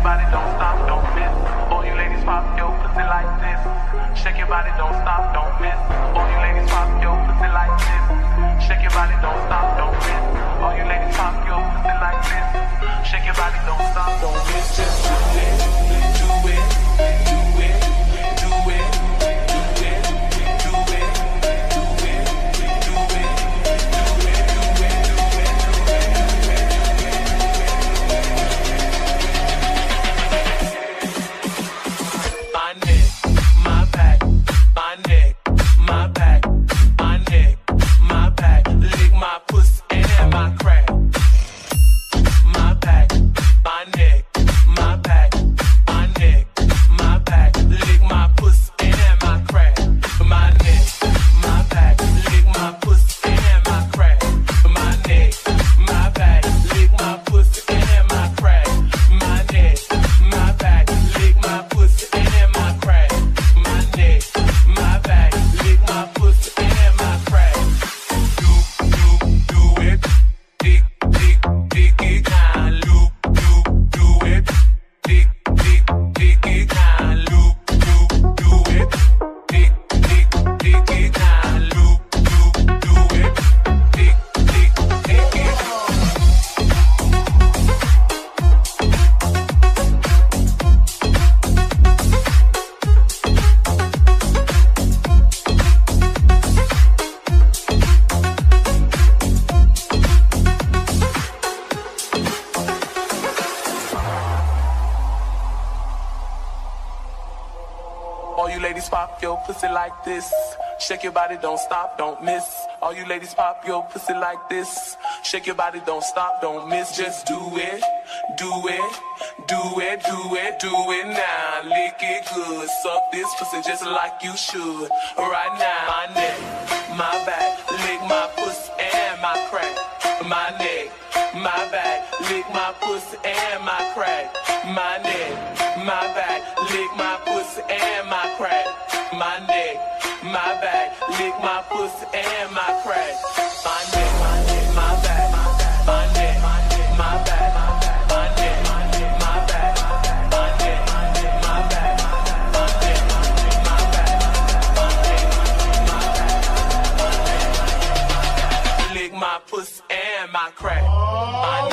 your body, don't stop, don't miss. All you ladies pop your pussy like this. Shake your body, don't stop, don't miss. All you ladies pop your pussy like this. Shake your body, don't stop, don't miss. All you ladies pop your pussy like this. Shake your body, don't stop, don't miss. Just do it, do it, do it, do it, do it, do it, do it, do it, my neck, my back, my neck, my back, my neck, my back, lick my pussy and my crack. My back, my neck, my back, my neck, my back, lick my pussy and my crack. My neck, my back, lick my pussy and my crack. My neck, my back, lick my pussy and my crack. My neck, my back, lick my pussy and my crack. My neck, my back, lick my pussy and my crack. Do it, dick, it, loop, do it, dick, it, loop, do it, dick, it, loop, do it, dick, it. All you ladies pop your pussy like this. Shake your body, don't stop, don't miss. All you ladies pop your pussy like this. Shake your body, don't stop, don't miss. Just do it, do it, do it, do it, do it now. Lick it good, suck this pussy just like you should. Right now, my neck, my back, lick my pussy and my crack. My neck, my back, lick my pussy and my crack. My neck, my back, lick my pussy and my crack. My neck, my back, lick my pussy and my crack. My neck, my back, my neck, my back, my neck, my back, my neck, my back, my neck, my back, my neck, my back, lick my pussy and my crack. My